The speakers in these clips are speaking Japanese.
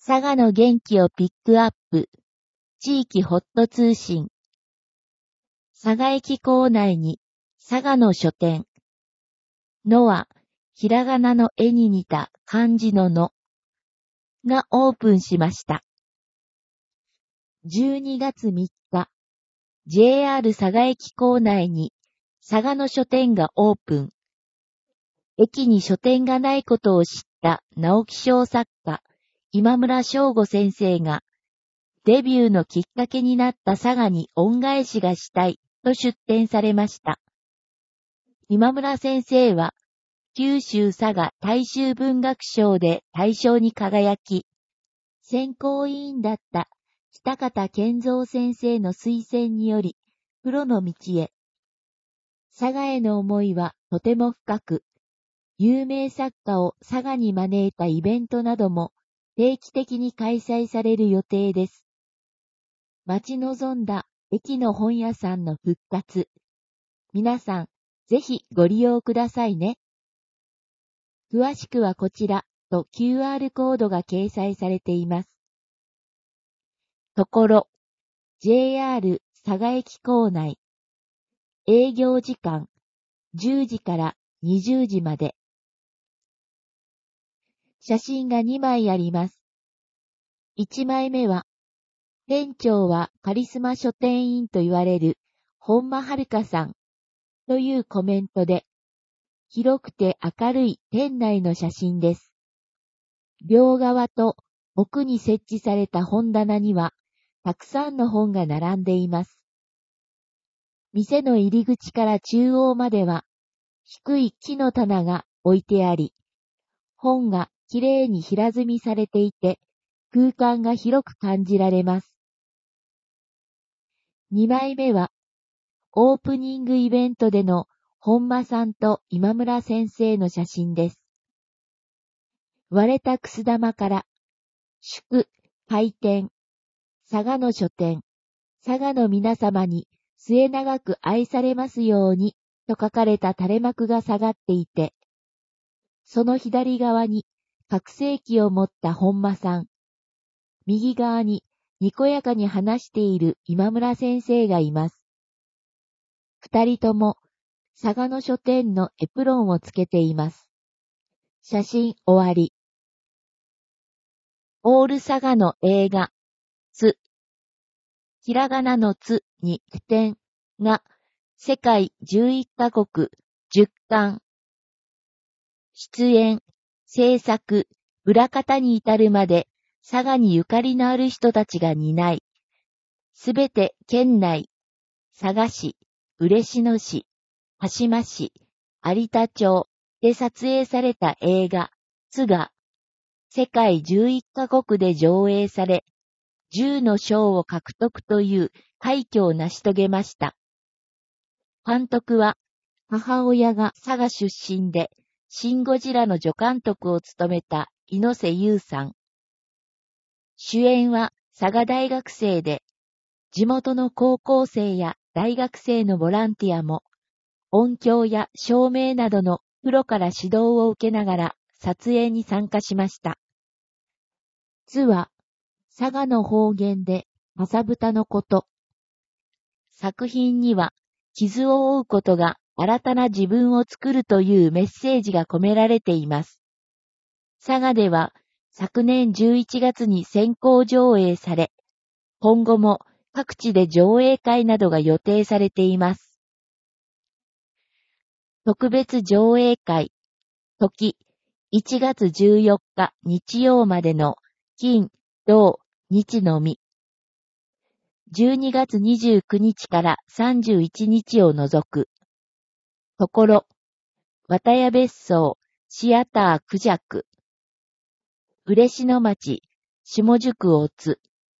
佐賀の元気をピックアップ、地域ホット通信。佐賀駅構内に佐賀の書店。のは、ひらがなの絵に似た漢字ののがオープンしました。12月3日、JR 佐賀駅構内に佐賀の書店がオープン。駅に書店がないことを知った直木賞作家、今村翔吾先生が、デビューのきっかけになった佐賀に恩返しがしたいと出展されました。今村先生は、九州佐賀大衆文学賞で大賞に輝き、選考委員だった北方健三先生の推薦により、プロの道へ。佐賀への思いはとても深く、有名作家を佐賀に招いたイベントなども定期的に開催される予定です。待ち望んだ駅の本屋さんの復活。皆さん、ぜひご利用くださいね。詳しくはこちらと QR コードが掲載されています。ところ、JR 佐賀駅構内。営業時間、10時から20時まで。写真が2枚あります。1枚目は、店長はカリスマ書店員と言われる本間遥さんというコメントで、広くて明るい店内の写真です。両側と奥に設置された本棚には、たくさんの本が並んでいます。店の入り口から中央までは、低い木の棚が置いてあり、本がきれいに平積みされていて、空間が広く感じられます。2枚目は、オープニングイベントでの本間さんと今村先生の写真です。割れたくす玉から、祝、開店、佐賀の書店、佐賀の皆様に末永く愛されますようにと書かれた垂れ幕が下がっていて、その左側に拡声器を持った本間さん、右側ににこやかに話している今村先生がいます。二人とも佐賀の書店のエプロンをつけています。写真終わり。オール佐賀の映画、つ。ひらがなのつに句点が世界11カ国10巻。出演、制作、裏方に至るまで佐賀にゆかりのある人たちが担い、すべて県内、佐賀市、嬉野市、羽島市、有田町で撮影された映画、つが、世界11カ国で上映され、10の賞を獲得という快挙を成し遂げました。監督は、母親が佐賀出身で、シン・ゴジラの助監督を務めた猪瀬優さん。主演は佐賀大学生で、地元の高校生や大学生のボランティアも、音響や照明などのプロから指導を受けながら撮影に参加しました。つは、佐賀の方言で、かさぶたのこと。作品には、傷を負うことが新たな自分を作るというメッセージが込められています。佐賀では、昨年11月に先行上映され、今後も各地で上映会などが予定されています。特別上映会、時、1月14日日曜までの金、土、日のみ。12月29日から31日を除く。ところ、綿谷別荘、シアタークジャク。嬉野町、下宿をつ。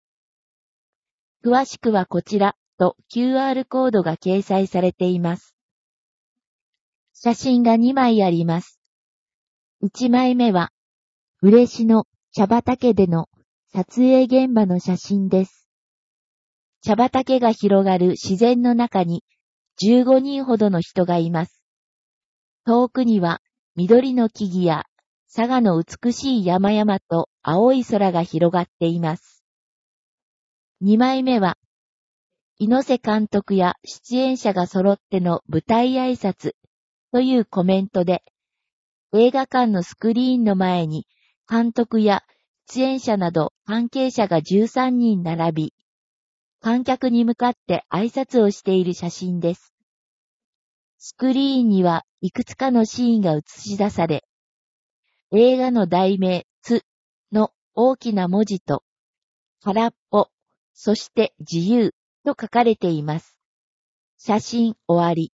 詳しくはこちらと QR コードが掲載されています。写真が2枚あります。1枚目は、嬉野茶畑での撮影現場の写真です。茶畑が広がる自然の中に15人ほどの人がいます。遠くには緑の木々や佐賀の美しい山々と青い空が広がっています。2枚目は、猪瀬監督や出演者が揃っての舞台挨拶というコメントで、映画館のスクリーンの前に監督や出演者など関係者が13人並び、観客に向かって挨拶をしている写真です。スクリーンにはいくつかのシーンが映し出され、映画の題名、つの大きな文字と、空っぽ、そして自由と書かれています。写真終わり。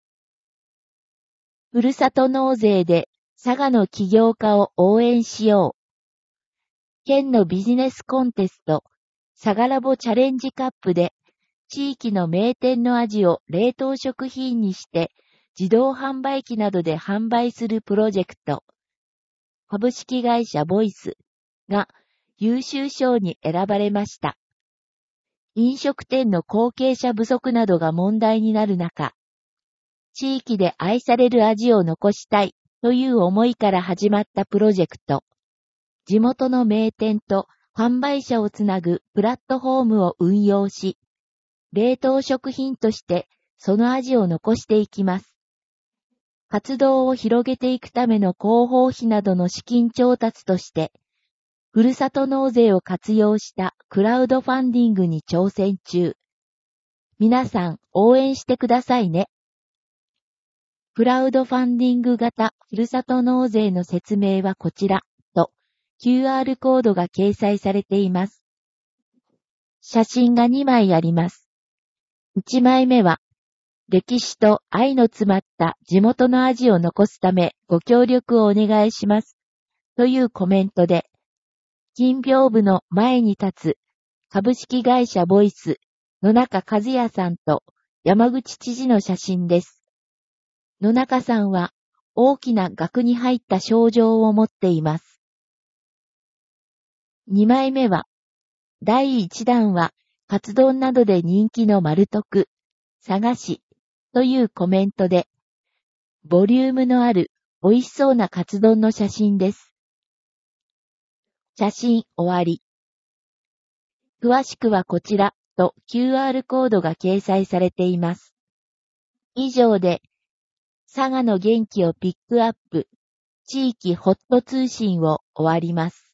ふるさと納税で佐賀の起業家を応援しよう。県のビジネスコンテスト、佐賀ラボチャレンジカップで、地域の名店の味を冷凍食品にして自動販売機などで販売するプロジェクト、株式会社ボイスが優秀賞に選ばれました。飲食店の後継者不足などが問題になる中、地域で愛される味を残したいという思いから始まったプロジェクト、地元の名店と販売者をつなぐプラットフォームを運用し、冷凍食品としてその味を残していきます。活動を広げていくための広報費などの資金調達として、ふるさと納税を活用したクラウドファンディングに挑戦中。皆さん応援してくださいね。クラウドファンディング型ふるさと納税の説明はこちらと QR コードが掲載されています。写真が2枚あります。1枚目は、歴史と愛の詰まった地元の味を残すためご協力をお願いします。というコメントで、金屏風の前に立つ株式会社ボイス野中和也さんと山口知事の写真です。野中さんは大きな額に入った賞状を持っています。2枚目は、第1弾はカツ丼などで人気の丸徳、佐賀市というコメントで、ボリュームのある美味しそうなカツ丼の写真です。写真終わり。詳しくはこちらと QR コードが掲載されています。以上で、佐賀の元気をピックアップ、地域ホット通信を終わります。